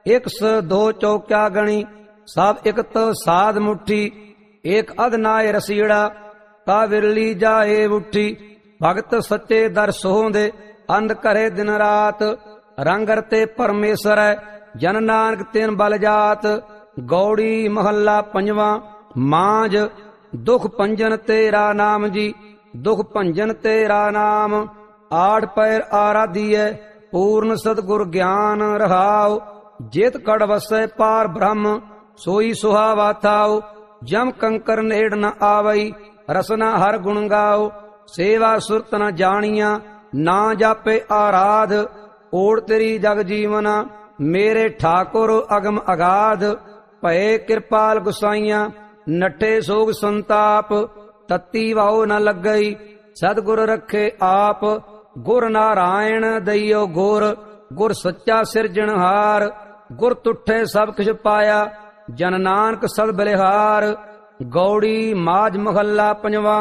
इकस दो चौक्या गणी, सब इकत साध मुट्ठी। एक अधनाय रसीड़ा, का विरली जाए उठी। भगत सच्चे दर सोहंदे, अंध करे दिन रात। रंग रते परमेसर है, जन नानक तिन बल जात। गौड़ी महला पंजवा। मांझ दुख पंजन तेरा नाम जी, दुख भंजन तेरा नाम। आठ पैर आराधिय, पूर्ण सतगुर ज्ञान रहाओ। जेत कड़ वसै पार ब्रह्म, सोई सुहावा थाओ। जम कंकर नेड़ न आवई, रसना हर गुण गाओ। सेवा सुरत न जानिया, ना जापे आराध। ओढ़ तेरी जग जीवना, मेरे ठाकुर अगम अगाध। भये कृपाल गुसाइया, नठे सोग संताप। तत्ती वाओ न लगई, सतगुर रखे आप। गुर नारायण दइयो गुर, गुर सच्चा सिरजनहार। गुर तुठे सब किछ पाया, जन नानक सद बलिहार। गौड़ी माज महला पंजवा।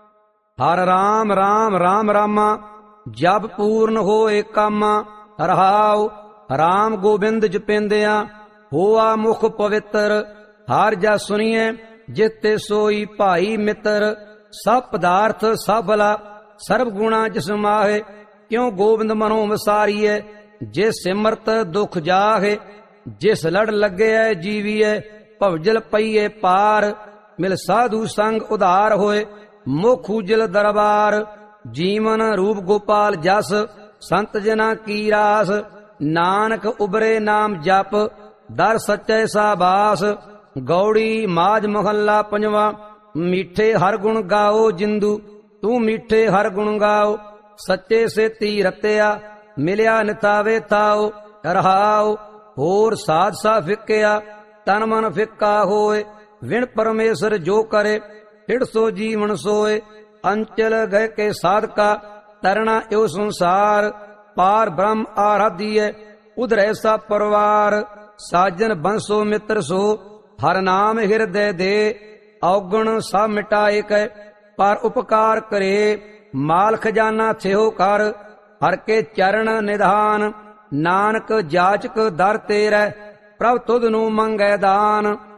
हर राम राम राम रामा, जब पूर्ण होए कामा। रहाओ राम गोबिंद जपेंदिया, होआ मुख पवित्र। हर जा सुनिए, जिते सोई भाई मित्र। सब पदार्थ सब भला, सर्व गुणा जिस माहे। क्यों गोबिंद मनो वसारिए, जिस सिमरत दुख जाहे। जिस लड़ लगे जीवीए, भवजल पईए पार। मिल साधु संग उधार होए, मुख उजल दरबार। जीवन रूप गोपाल जस, संत जना की रास। नानक उबरे नाम जप, दर सच्चे साबास। गौड़ी माज महला पंजवा। मीठे हर गुण गाओ जिंदू, तू मीठे हर गुण गाओ। सच्चे सेती रत्या, मिलिया नितावे थाओ। रहाओ होर साध सा फिक्या, तन मन फिक्का होए। विण परमेश्वर जो करे, हिड़ सो जीवन सोए। अंचल गए के साधका, तरना यो संसार। पार ब्रह्म आराधिय, उधर ऐसा परिवार। साजन बंसो मित्र सो, हर नाम हृदय दे। अवगुण सा मिटाए कै, पर उपकार करे। माल खजाना थियो कर, हर के चरण निधान। नानक जाचक दर तेरै, प्रभ तुध नू मंगै दान।